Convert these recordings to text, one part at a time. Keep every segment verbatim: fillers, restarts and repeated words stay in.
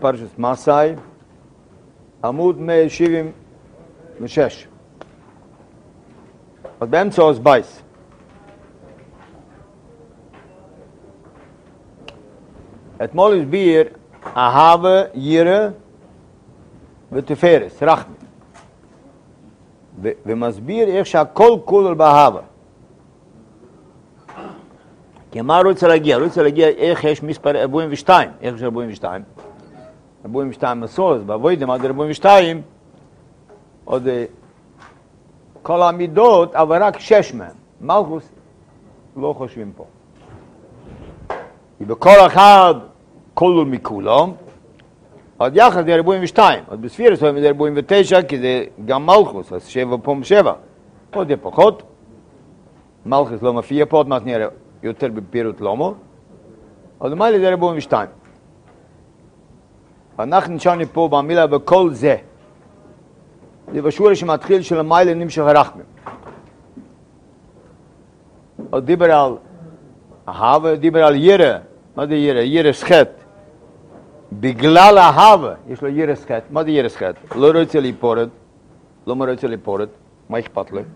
פרשת מסאי, עמוד מאה שבעים ושש. אז באמצע עוז בייס. אתמול הסביר אהבה, יראה ותפארת, רחמים. ומסביר איך שהכל כולל באהבה. כי מה רוצה להגיע? רוצה להגיע איך יש מספר ארבעים ושתיים. איך יש ארבעים ושתיים? ארבעים ושתיים מסורת, בעבודים עד ארבעים ושתיים, עוד כל המידות, אבל רק שש מהם. מלכוס לא חושבים פה. ובכל אחד כולל מכולם, עוד יחד זה ארבעים ושתיים. עוד בספירה זה ארבעים ותשע, כי זה גם מלכוס, אז שבע פה משבע. עוד יהיה פחות. מלכוס לא מופיע פה, עוד מעט נראה יותר בפירוט למה. עוד מעט זה ארבעים ושתיים. אנחנו נשארנו פה במילה בכל זה. זה בשורה שמתחיל של המיילה נמשך הרחמים. עוד דיבר על אהבה, דיבר על ירא. מה זה ירא? ירא שחט. בגלל אהבה יש לו ירא שחט. מה זה ירא שחט? לא רוצה ליפורת. לא רוצה ליפורת. מה אכפת לי?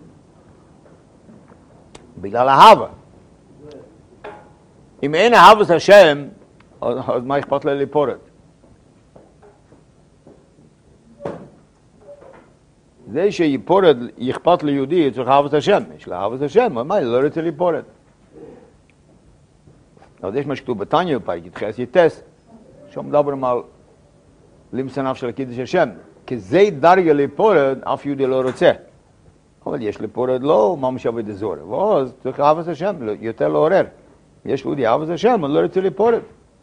בגלל אהבה. אם אין אהבת השם, אז מה אכפת לי ליפורת? זה שיפורת אכפת ליהודי צריך אהבת השם. יש לה אהבת השם, מה? לא רוצה ליפורת. אז יש מה שכתוב בתניא בפרק י"ח י"ט, שם מדברים על לימסה נפש של קידוש השם. כי זה דרגה ליפורת, אף יהודי לא רוצה. אבל יש ליפורת לא ממש עבודה זרה. ואז צריך אהבת השם, יותר לעורר. יש יהודי אהבת השם, אבל לא רוצה ליפורת.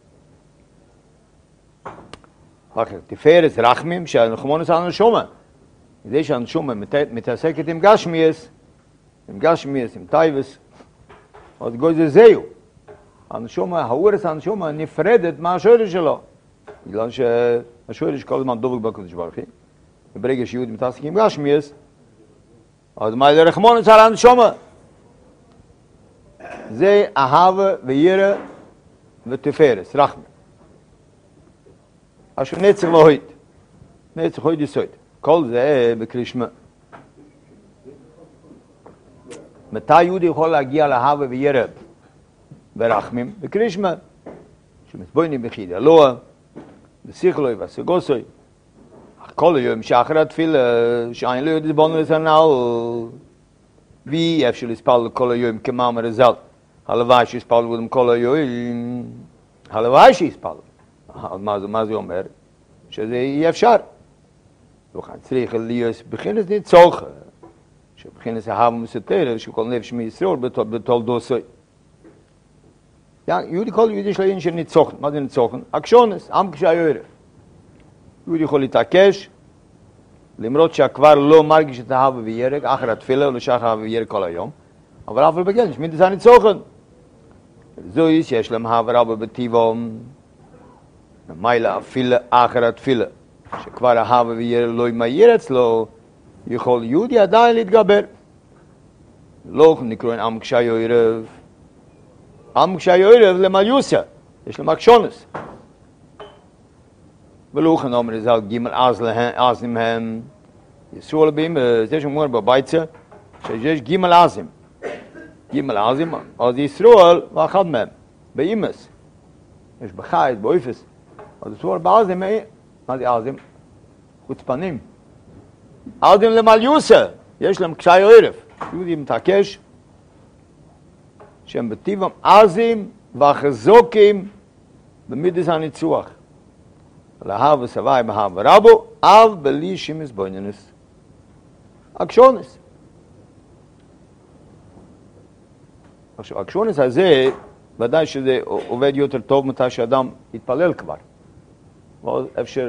אחר תפארת רחמים שהנחמונוס על הנשומה. זה שהנשומה מתעסקת עם גשמיאס, עם גשמיאס, עם טייבס, אז גוי זה זהו. הנשומה, האורס הנשומה נפרדת מהשורש שלו. בגלל שהשורש כל הזמן דבק בקדוש ברוך הוא. וברגע שיהודי מתעסק עם גשמיאס, אז מה זה רחמונוס על הנשומה? זה אהבה וירא ותפארת, רחמים. אשר נצח והויד. נצח והויד יסוד. כל זה בקרישמה. מתי יהודי יכול להגיע לאהבה וירא ברחמים? בקרישמה. שמסבוינים בחיד אלוה, בשיחלוי והסגוסוי. כל היום שאחר התפילה, שאין לא יודעת בנו לסנל, וי אפשר לספל כל היום כמאמר הזל. הלוואי שיספל בודם כל היום. הלוואי שיספל. מה זה אומר? שזה אי אפשר. וכן צריך להיות בכנס ניצוח, שבכנס אהבה מסתרת, שכל נפש מישראל בתולדוסי. יהודי כל יהודי יש לעניין של ניצוחן. מה זה ניצוחן? אקשונס, עם כשהיורה. יהודי יכול להתעקש, למרות שהכבר לא מרגיש את אהבה וירא, אחר התפילה, לא שייך אהבה וירא כל היום, אבל אף על בגלל, שמיד זה ניצוחן. זוהי שיש להם אהבה רבה בטבעם, מיילה אפילו אחר התפילה. שכבר אהבה וירא לא ימאיר אצלו, יכול יהודי עדיין להתגבר. לא נקראים עם כשהיורב. עם כשהיורב למליוסה, יש להם אקשונס. ולא אומר ז"ל גימל עזים הם, יסרו לבים, זה שאומר בביצה, שיש גימל עזים. גימל עזים, אז ישרול ואחד מהם, באימס. יש בחייס, באויפס. אז יסרול בעזים, מה זה עזים? חוצפנים. עזים למליוסה, יש להם קשי ערב. יהודי מתעקש, שהם בטבעם עזים והחזוקים במידס הניצוח. לאהב וסבי באהב ורבו, אב בלי שימס בויננס. אקשונס. עכשיו, אקשונס הזה, ודאי שזה עובד יותר טוב מתי שאדם יתפלל כבר. ואז אפשר...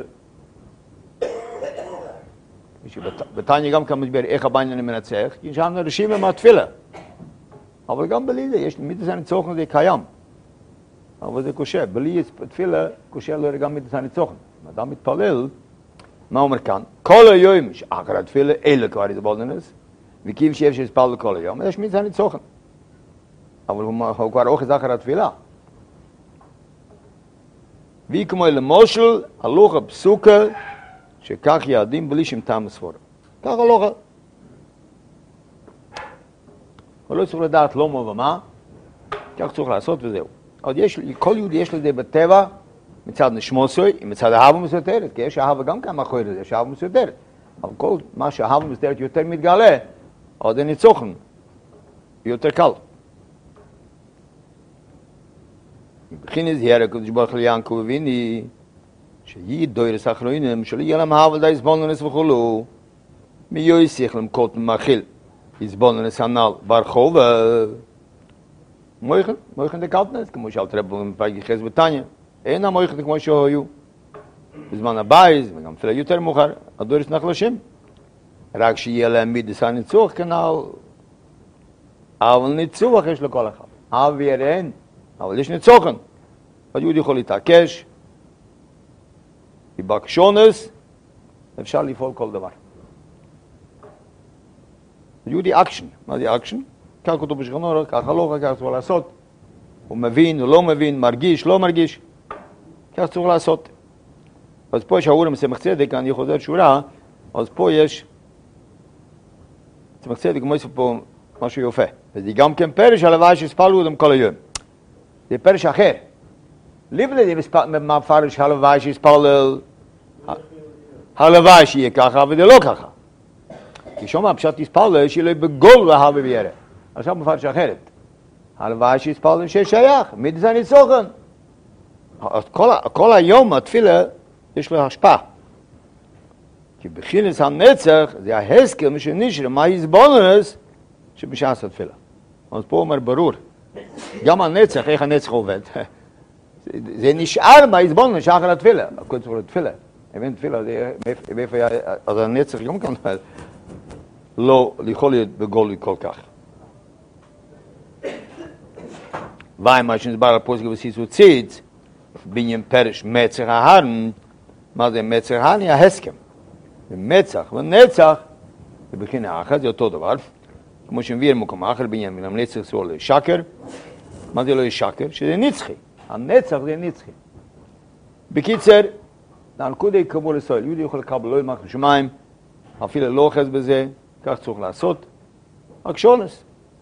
בתניא גם כאן מסביר איך הבעניין מנצח, כי שם רשימה מהתפילה. אבל גם בלי זה, יש מידס הניצוחן זה קיים. אבל זה קשה, בלי תפילה, קשה לו גם מידס הניצוחן. אדם מתפלל, מה אומר כאן? כל היום, שאחר התפילה, אלה כבר יתבולנס, וכיף שאפשר לספל כל היום, יש מידס הניצוחן. אבל הוא כבר אוחז אחר התפילה. wie כמו למושל, הלוך הפסוקה, שכך יעדים בלי שם טעם ספורה. כך הלוך. הוא לא צריך לדעת לא מה ומה, כך צריך לעשות וזהו. עוד יש, כל יהודי יש לזה בטבע, מצד נשמוסוי, מצד אהבה מסותרת, כי יש אהבה גם כמה אחרת, יש אהבה מסותרת. אבל כל מה שאהבה מסותרת יותר מתגלה, עוד אין ניצוחן, יותר קל. מבחין הזהר הקדוש ברוך הוא ליעקב אבינו, שיהי דוירס אחרונים, שלא יהיה להם אהבה די יסבוננס וכולו, מי יויסיך למקות ממאכיל, יסבוננס הנ"ל ברחוב, מויכן, מויכן דקלטנס, כמו שאלת רב מפגי חס בתניא, אין המויכן כמו שהיו. בזמן הבייז, וגם אפילו יותר מאוחר, הדורס נחלשים. רק שיהיה להם מידס הניצוח כנ"ל, אבל ניצוח יש לכל אחד. אוויר אין, אבל יש ניצוחן. היהודי יכול להתעקש, בבקשונס, אפשר לפעול כל דבר. היהודי אקשן, מה זה אקשן? כך כתוב בשכנו, ככה לא, כך צריך לעשות. הוא מבין, הוא לא מבין, מרגיש, לא מרגיש. כך צריך לעשות. אז פה יש האורם סמך צדק, אני חוזר שורה, אז פה יש סמך צדק, כמו יש פה משהו יופה. וזה גם כן פרש הלוואי שהספלו אותם כל היום. זה פרש אחר. לפני זה מפרש הלוואי שהספלל, הלוואי שיהיה ככה, אבל זה לא ככה. כי שומע פשט הספלל, שיהיה לו בגול והווה וירא. עכשיו מפרש אחרת. הלוואי שהספלל שיש שייך, מידס הניצוחן. כל, כל היום התפילה יש לו השפעה. כי בחינס הנצח זה ההסכם שנשאר מה יסבוננס שבשעת התפילה. אז פה אומר ברור, גם הנצח, איך הנצח עובד? זה, זה נשאר מה יסבוננס שאחר התפילה. הכל צריך לתפילה. אם תפילה, מאיפה היה, אז הנצח גם כאן לא יכול להיות בגולי כל כך. ומה שנסבר על פוסק וסיסו ציץ, בניין פרש מצח ההרן, מה זה מצח ההרן? היא ההסכם. מצח ונצח, ובחינה אחת זה אותו דבר, כמו שמביא למקום אחר בניין, מן נצח סור לשקר, מה זה לא ישקר? שזה נצחי. הנצח זה נצחי. בקיצר, הנקודה כמו לסויל, יהודי יכול לקבל לא ימח לשמיים, אפילו לא אוחז בזה, כך צריך לעשות, רק שונס.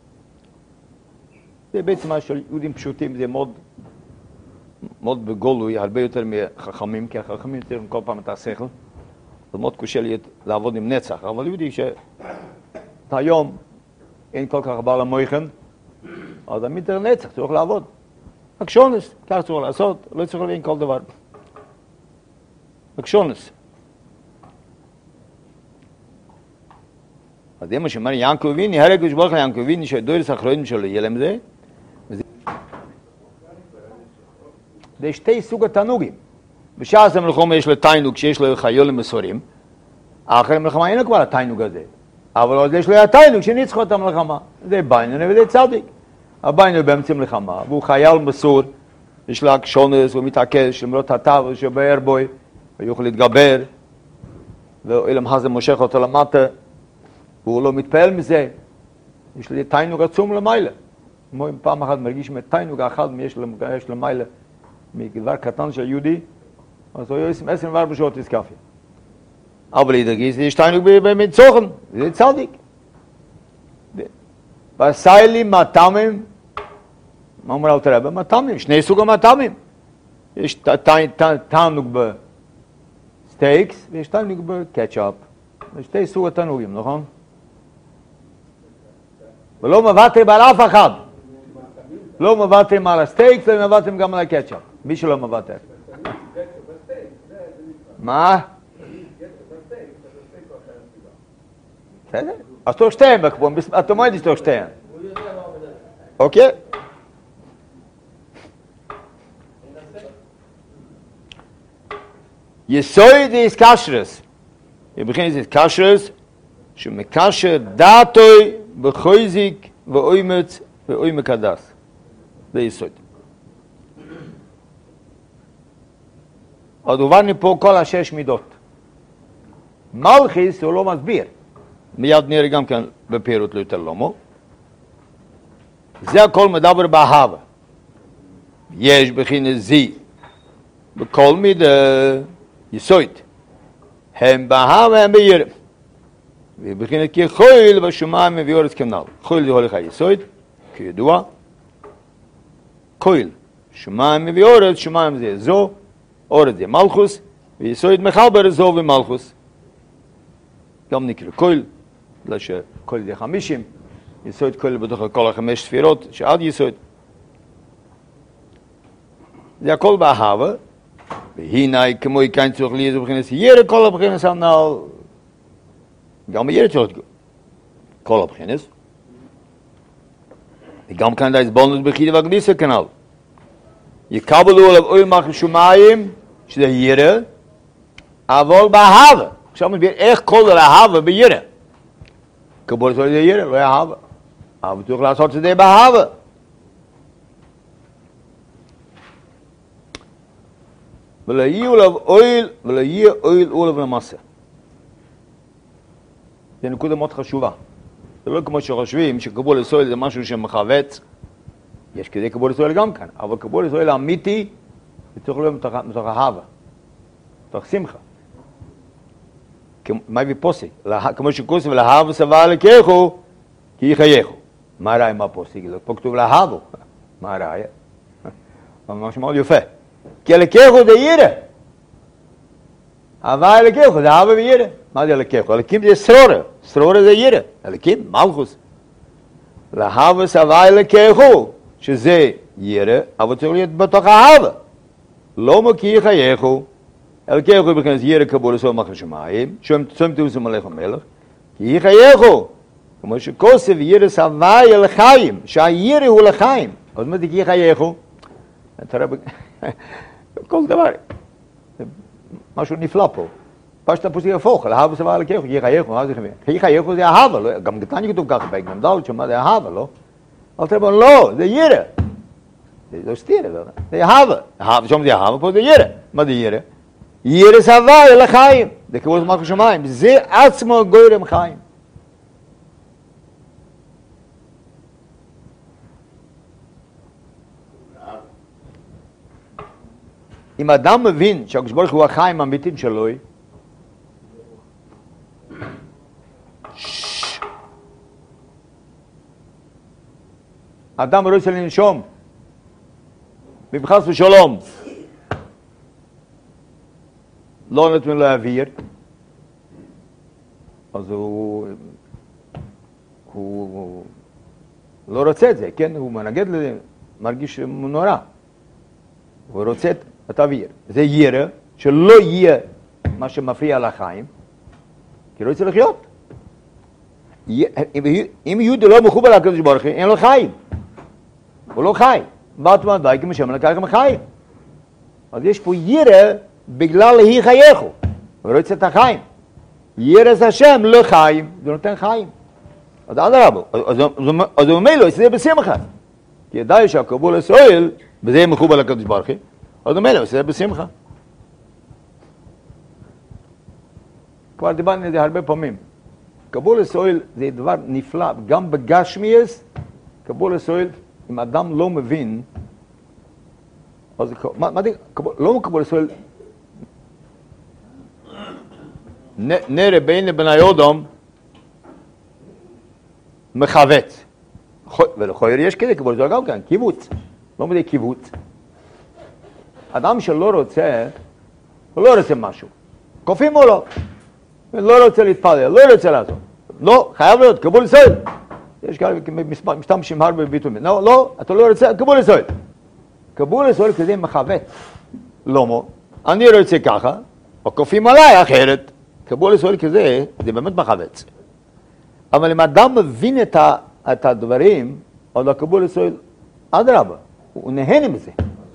זה בעצם מה שיהודים פשוטים, זה מאוד, מאוד בגולוי, הרבה יותר מחכמים, כי החכמים יותר כל פעם את השכל. זה מאוד קשה לי לעבוד עם נצח, אבל יהודי שהיום אין כל כך בעל המויכן, אז המיתר נצח צריך לעבוד. רק שונס, כך צריך לעשות, לא צריך להבין כל דבר. רק שונס. אז זה מה שאומר יעקב אבינו, הרי הקדוש ברוך הוא יעקב אבינו שהדורס האחרונים שלו יהיה להם זה. זה שתי סוג התענוגים. בשעת המלחמה יש לו תענוג שיש לו חיולים מסורים, אחרי המלחמה אין לו כבר התענוג הזה. אבל עוד יש לו התענוג שניצחו את המלחמה. זה בינוני וזה צדיק. הבינוני באמצע מלחמה, והוא חייל מסור, יש לו שונס, הוא מתעקש, למרות הטוב שבאר בוי, הוא יכול להתגבר, ואילם הזה מושך אותו למטה, והוא לא מתפעל מזה. יש לו תענוג עצום למעלה. כמו אם פעם אחת מרגיש מתענוג אחד יש למעלה, מדבר קטן של יהודי, אז הוא יוsim עשרים וארבע שעות איסקאפיה. אבל ידגיס, יש תענוג במצוחן, זה צדיק. בסיילים מטעמים, מה אומר אלתר רבי? מטעמים, שני סוג המטעמים. יש תענוג בסטייקס, ויש תענוג בקטשאפ. יש שתי סוג התענוגים, נכון? ולא מבטרים על אף אחד. לא מבטרים על הסטייקס, לא מבטרים גם על הקטשאפ. מי שלא מבטר. מה? בסדר? אז תוך שתיהם, אתה מועד תוך שתיהם. אוקיי? יסוד יש קשרס. יבחין יש קשרס, שמקשר דעתוי בחויזיק ואוימץ ואוימק הדס. זה יסוד. עוד הובן פה כל השש מידות. מלכיס הוא לא מסביר. מיד נראה גם כן בפירוט ליותר לומו. זה הכל מדבר באהבה. יש בחינה זי, בכל מידה יסוד. הם באהבה, הם בירא. ובחינת כי חויל בשמיים ואורץ כנ"ל. חויל זה הולך היסוד, כידוע. חויל, שמיים ואורץ, שמיים זה זו, אורץ זה מלכוס, ויסוד מחבר זו ומלכוס. גם נקרא חויל, בגלל שחויל זה חמישים, יסוד חויל בתוך כל החמש ספירות, שעד יסוד. זה הכל באהבה, והנה כמו כאן צריך להיות בבחינת ירא כל הבחינת הנ"ל. גם בירא צריך להיות כל הבחינת. וגם כאן ההסבולנות בחידה והקדיסה כנ"ל. יקבלו עליו אוהל מלכות שמיים, שזה ירא, אבל באהבה. עכשיו מסביר איך כל האהבה בירא. קבלת עליו זה ירא, לא אהבה. אבל צריך לעשות את זה באהבה. ולא יהיה עליו אוהל, ולא יהיה אוהל עליו למעשה. זה נקודה מאוד חשובה. זה לא כמו שחושבים שקבול ישראל זה משהו שמחווץ. יש כדי קבול ישראל גם כאן, אבל קבול ישראל האמיתי זה צריך להיות מתוך אהבה, מתוך שמחה. מה הביא פוסק? כמו שכוסף לאהבה סבל לקחו, כי יחייכו. מה הרעי מה פוסק? פה כתוב לאהבו. מה הרעי? ממש מאוד יפה. כי לקחו זה ירא. אהבה לקחו זה אהבה וירא. מה זה לקחו? הלקים זה סרורה. סרורה זה ירא. הלקים, מלכוס. להבה סבי לקחו, שזה ירא, אבל צריך להיות בתוך אהבה. לא מקיא חייכו. הלקחו בכנס ירא קבול לסול מלכות שמיים, שום תעוש מלך המלך, כי חייכו. כמו שכוסף ירא סבי לחיים, שהירא הוא לחיים. אז מה זה כי חייכו? תראה, כל דבר. משהו נפלא פה. פשט הפוסק הפוך, לאהבה סבל לקחו, כי חייכו, מה זה חייכו? כי חייכו זה אהבה, לא? גם גתני כתוב ככה, בהגנם דלת, שמה זה אהבה, לא? אל תראה, לא, זה ירא. זה לא סתירה, זה אהבה. אהבה, שם זה אהבה, פה זה ירא. מה זה ירא? ירא סבל לחיים. זה כמו מלכות שמיים, זה עצמו גורם חיים. אם אדם מבין שהקדוש ברוך הוא החיים האמיתיים שלו, אדם רוצה לנשום, מבחס ושלום, לא נותנים לו אוויר, אז הוא, הוא לא רוצה את זה, כן? הוא מנגד לזה, מרגיש נורא. הוא רוצה את האוויר. זה ירא, שלא יהיה מה שמפריע לחיים, כי לא רוצה לחיות. אם יהודי לא מחובר לקדוש ברוך הוא, אין לו חיים. הוא לא חי. ואתמן וייקם השם לקחם חיים. אז יש פה ירא בגלל היא חייכו. הוא רוצה את החיים. ירא זה השם לא חיים, זה נותן חיים. אז אדרבה, אז הוא אומר לו, זה בשמחה. כי ידעי שהקבול ישראל, וזה מחובר לקדוש ברוך הוא, אז הוא אומר לו, זה בשמחה. כבר דיברנו על זה הרבה פעמים. קבול ישראל זה דבר נפלא, גם בגשמיאס, קבול ישראל, אם אדם לא מבין, אז מה, מה זה, לא קבול ישראל, נראה בין לבני אדם, מחווץ. ולכויר יש כזה, קבול ישראל גם כאן, קיבוץ. לא מדי קיבוץ. אדם שלא רוצה, הוא לא רוצה משהו. כופים או לא. לא רוצה להתפלל, לא רוצה לעשות. לא, חייב להיות, קבול ישראל. יש כאלה משתמשים הרבה בביטויים. לא, לא, אתה לא רוצה, קבול ישראל. קבול ישראל כזה מחווץ. לא, אני רוצה ככה, או כופים עליי אחרת. קבול ישראל כזה, זה באמת מחווץ. אבל אם אדם מבין את, ה, את הדברים, או לקבול ישראל, אדרבה, הוא נהנה מזה.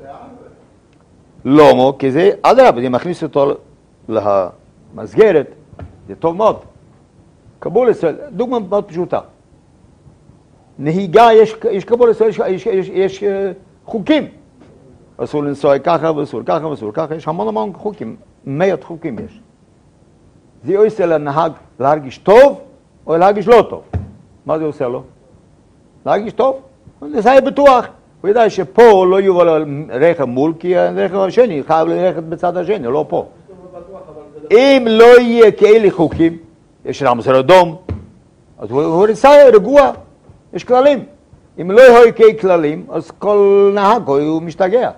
לא, כי זה, אדרבה, זה מכניס אותו למסגרת, זה טוב מאוד. קבול ישראל, דוגמה מאוד פשוטה. נהיגה, יש, יש קבול ישראל, יש, יש, יש, יש חוקים. אסור לנסוע ככה, ואסור ככה, ואסור ככה, יש המון המון חוקים, מאות חוקים יש. זה עושה לנהג להרגיש טוב, או להרגיש לא טוב. מה זה עושה לו? להרגיש טוב, זה היה בטוח. הוא ידע שפה לא יובל רכב מול, כי הרכב השני חייב ללכת בצד השני, לא פה. אם לא יהיה כאלה חוקים, יש רמז אדום, אז הוא ריצה רגוע, יש כללים. אם לא יהיו כאלה כללים, אז כל נהג הוא משתגע.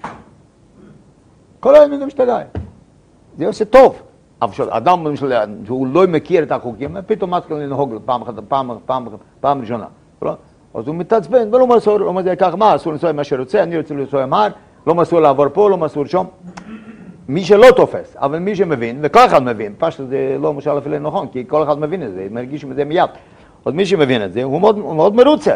כל היום הוא משתגע. זה עושה טוב. אבל אדם שהוא לא מכיר את החוקים, פתאום מתחיל לנהוג פעם אחת, פעם, פעם, פעם ראשונה. אז הוא מתעצבן, ולא מסור, לא מזה כך, מה, אסור לנסוע מה שרוצה, אני רוצה לנסוע מהר, לא מסור לעבור פה, לא מסור שם. מי שלא תופס, אבל מי שמבין, וכל אחד מבין, פשוט זה לא משל אפילו נכון, כי כל אחד מבין את זה, מרגיש את זה מיד. אז מי שמבין את זה, הוא מאוד, הוא מאוד מרוצה.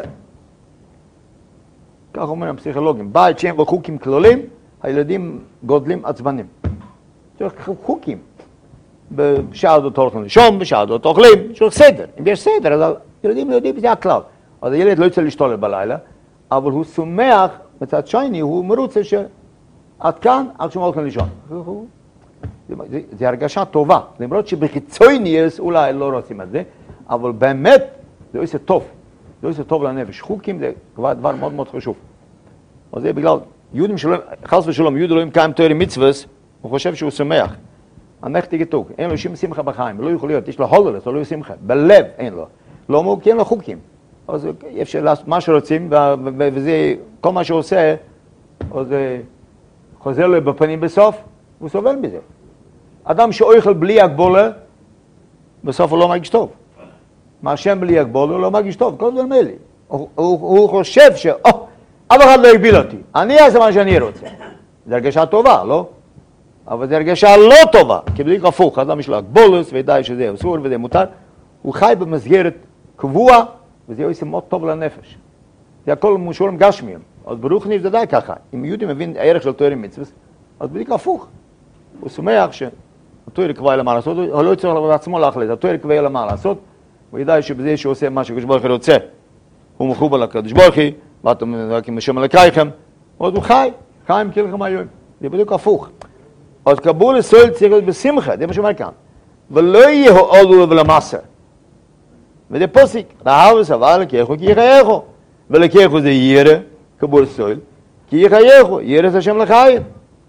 כך אומרים הפסיכולוגים, בית שאין בו חוקים כלולים, הילדים גודלים עצבנים. צריך חוקים. בשעה הזאת הולכים לישון, בשעה הזאת אוכלים, צריך סדר. אם יש סדר, אז ילדים יודעים, זה הכלל. אז הילד לא יוצא להשתולל בלילה, אבל הוא שמח, מצד שני, הוא מרוצה שעד כאן, עד שהוא הולכים לישון. זה, זה הרגשה טובה. למרות שבחיצוניוס אולי לא רוצים את זה, אבל באמת זה עושה טוב. זה עושה טוב לנפש. חוקים זה כבר דבר מאוד מאוד חשוב. אז זה בגלל יהודים שלום, חס ושלום, יהודי לא מקיים תורה מצוות, הוא חושב שהוא שמח. הנכתי גתוק, אין לו שום שמחה בחיים, לא יכול להיות, יש לו הוללס, לא שמחה, בלב אין לו. לא אמרו, כי אין לו חוקים. אז אפשר לעשות מה שרוצים, וזה, כל מה שהוא עושה, אז חוזר לו בפנים בסוף, הוא סובל מזה. אדם שאוכל בלי הגבולה, בסוף הוא לא מרגיש טוב. מה השם בלי הגבולה, הוא לא מרגיש טוב, כל זה מלי. הוא, הוא, הוא חושב ש, או, אף אחד לא הגביל אותי, אני אעשה מה שאני רוצה. זה הרגשה טובה, לא? אבל זה הרגשה לא טובה, כי בדיוק הפוך, אדם יש לו הגבולוס, וידע שזה אסור וזה מותר, הוא חי במסגרת קבוע, וזה עושה מאוד טוב לנפש. זה הכל מושולם גשמיים. אז ברוך ניב זה די ככה. אם יהודי מבין הערך של תורה מצוות, אז בדיוק הפוך. הוא שמח שהתורה קבעה למה לעשות, הוא לא צריך לעצמו להחליט, התורה קבעה למה לעשות, הוא ידע שבזה שהוא עושה מה שקדוש ברוך הוא רוצה, הוא מחובר לקדוש ברוך הוא, ואתם נקים השם אלוקיכם, אז הוא חי, חיים כלכם היום. זה בדיוק הפוך. אז קבול ישראל צריך להיות בשמחה, זה מה שאומר כאן. ולא יהיה הועלו ולמסר. וזה פוסק, רעב וסבל לקחו כי יחייכו. ולקחו זה ירא, קבול ישראל, כי יחייכו, ירא זה השם לחיים.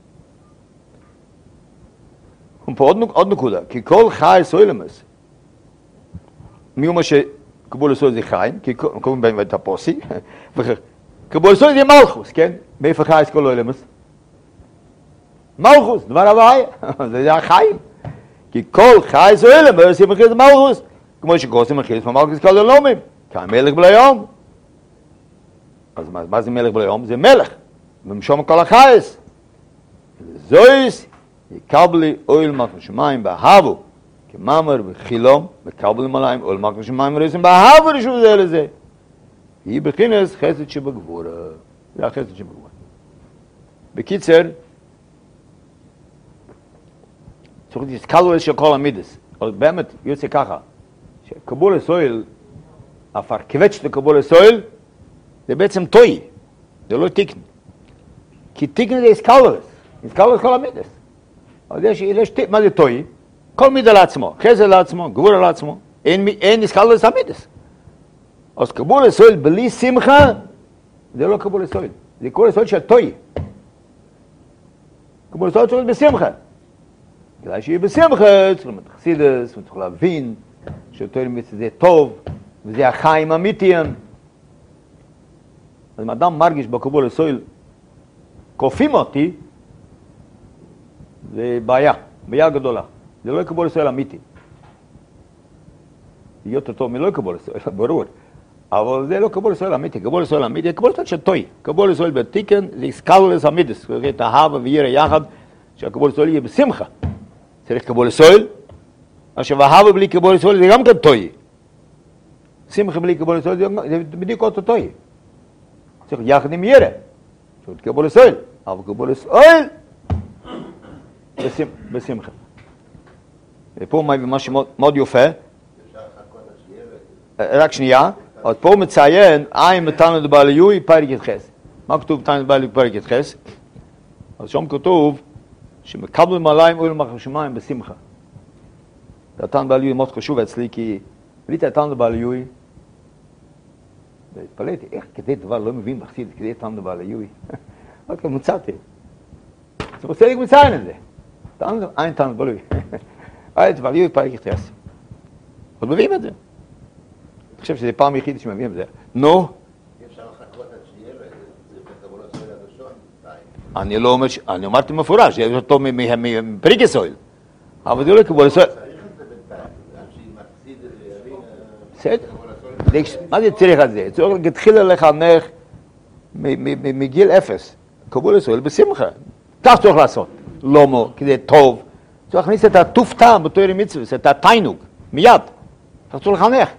ופה עוד, עוד נקודה, כי כל חי סוילמס, מי אומר שקבול ישראל זה חיים, כי קוראים בהם את הפוסק, קבול ישראל זה מלכוס, כן? מאיפה חי כל אוילמס? מלכוס, דבר הבעיה, זה החיים. כי כל חי סוילם, ועושים מכריז מלכוס, כמו שקוראים מכריז מלכוס כל הלאומים, כמלך בליום. אז מה, מה זה מלך בליום? זה מלך, ומשום כל החייס. זויס, יקבלי אויל מלכוס שמיים באהבו, כמאמר וחילום, וקבלי מלאים אויל מלכוס שמיים ורסים באהבו רשו זה לזה. היא בכינס חסד שבגבורה. זה החסד שבגבורה. בקיצר, צריך להתקלו של כל המידס. אבל באמת יוצא ככה, שקבול הסויל, הפרקבץ' לקבול הסויל, זה בעצם טוי, זה לא תיקן. כי תיקן זה איסקלוס, איסקלוס כל המידס. אז יש, יש תיקן, מה זה טוי? כל מידה לעצמו, חסד לעצמו, גבורה לעצמו, אין, אין איסקלוס המידס. אז קבול הסויל בלי שמחה, זה לא קבול הסויל, זה קבול הסויל של טוי. קבול הסויל צריך בשמחה. כדאי שיהיה בשמחה, צריך להתחסידס, צריך להבין שתורה מצוות זה טוב, וזה החיים אמיתיים. אז אם אדם מרגיש בקבול הסויל, כופים אותי, זה בעיה, בעיה גדולה. זה לא קבול הסויל אמיתי. זה יותר טוב מלא קבול הסויל, ברור. אבל זה לא קבול הסויל אמיתי, קבול הסויל אמיתי, קבול הסויל של טוי. קבול הסויל בתיקן, זה איסקלוס אמיתס, את האהבה וירא יחד, שהקבול הסויל יהיה בשמחה. צריך קבול הסויל, עכשיו אהבה בלי קבול הסויל זה גם כן טוי. שמחה בלי קבול הסויל זה בדיוק אותו טוי. צריך יחד עם ירא. צריך קבול הסויל, אבל קבול הסויל בשמחה. ופה משהו מאוד יפה. רק שנייה, אז פה הוא מציין, עין מתנת לבעליוי פרק יתחס. מה כתוב מתנת לבעליוי פרק יתחס? אז שם כתוב, שמקבלים עליים אוהל מלכות שמיים בשמחה. התן בעליוי מאוד חשוב אצלי, כי בלי התן בעליוי, והתפלאתי, איך כדי דבר לא מבין בחסיד, כדי טעם דבר ליוי. אוקיי, מוצאתי. זה רוצה לי מציין את זה. אין טעם דבר ליוי. היה דבר ליוי פרק יחתיאס. עוד מביאים את זה. אני חושב שזה פעם יחיד שמביאים את זה. נו. אפשר לחכות עד שיהיה לו, זה בקבול הסויל הראשון. אני לא אומר, אני אמרתי מפורש, יש אותו מפריק הסויל. אבל זה לא קבול הסויל. צריך את זה בינתיים, עד שמחסיד ויבין... בסדר. מה זה צריך על זה? צריך להתחיל עליך הנך מגיל אפס. קבול הסויל בשמחה. כך צריך לעשות. לא מו, כדי טוב. צריך להכניס את הטוף טעם בתוירי מצווה, את התיינוג, מיד. כך צריך לחנך.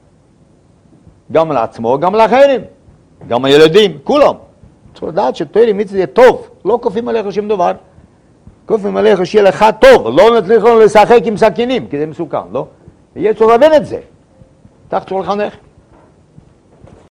גם לעצמו, גם לאחרים. גם הילדים, כולם. צריך לדעת שתוירי מצווה זה טוב. לא כופים עליך שום דבר. כופים עליך שיהיה לך טוב. לא נצליחו לשחק עם סכינים, כי זה מסוכן, לא? יהיה צריך להבין את זה. כך צריך לחנך.